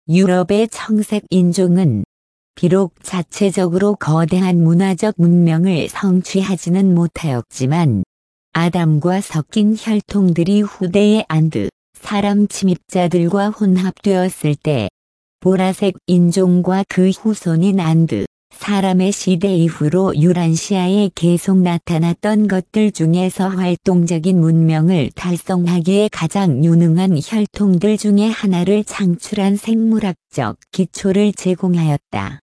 유럽의 청색 인종은 비록 자체적으로 거대한 문화적 문명을 성취하지는 못하였지만 아담과 섞인 혈통들이 후대의 안드, 사람 침입자들과 혼합되었을 때 보라색 인종과 그 후손인 안드, 사람의 시대 이후로 유란시아에 계속 나타났던 것들 중에서 활동적인 문명을 달성하기에 가장 유능한 혈통들 중에 하나를 창출한 생물학적 기초를 제공하였다.